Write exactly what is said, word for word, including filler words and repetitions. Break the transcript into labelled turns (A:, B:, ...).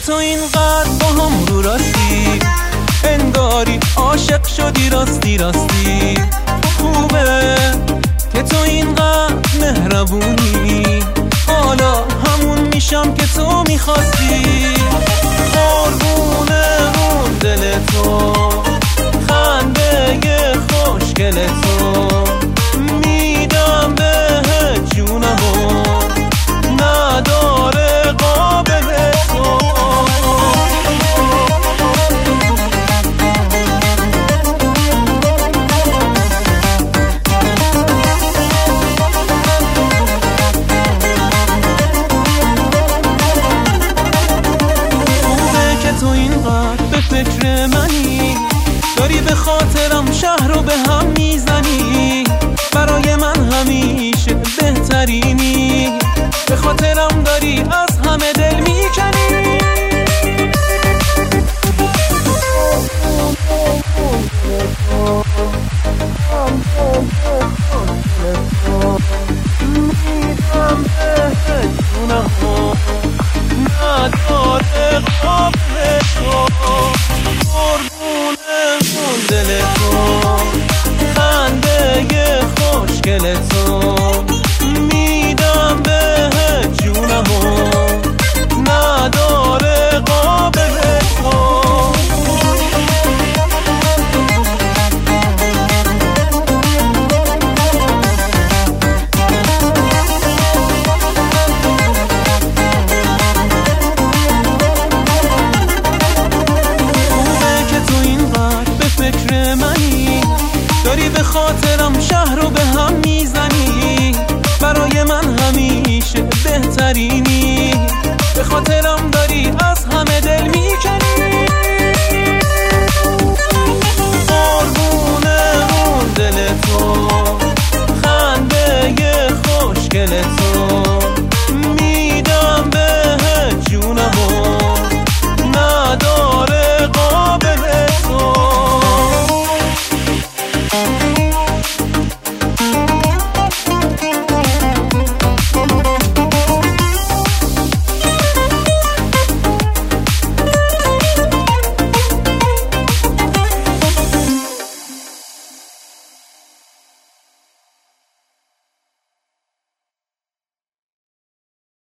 A: تو اینقدر با هم رو راستی، انگاری عاشق شدی راستی راستی. خوبه که تو اینقدر مهربونی، حالا همون میشم که تو میخواستی. قربونه اون دل تو، خنده خوشگل تو، میدم بهت جونمو، نداره قابل تو. خوبه که تو اینقدر به فکر منی، داری به خاطرم شهر رو به هم میزنی، برای من همیشه بهترینی، به خاطرم داری از همه دل میکنی. میدم بهت جونمو، نداره قابل تو. قربونه اون دل تو، خنده خوشگل تو، میدم بهت جونمو، نداره قابل تو. داری به خاطرم شهر رو به هم میزنی، برای من همیشه بهترین